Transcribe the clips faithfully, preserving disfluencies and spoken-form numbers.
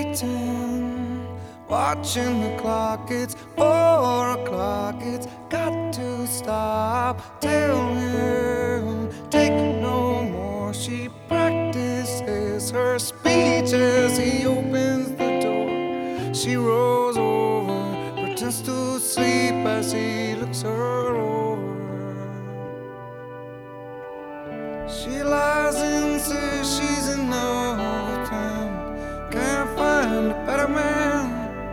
waiting, watching the clock. It's four o'clock. It's got to stop. Tell him, take no more. She practices her speech as he opens the door. She rolls over, pretends to sleep as he looks her over. She lies and says she's in love with him, can't find a better man.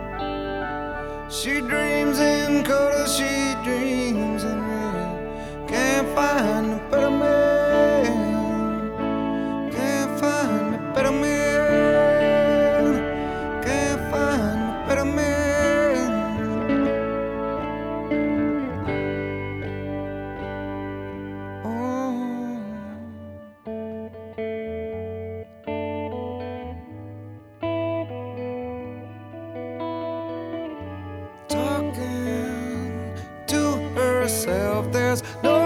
She dreams in color, she dreams in red, can't find a better man. Can't find a better man. Can't find a better man. Oh. Talking to herself, there's no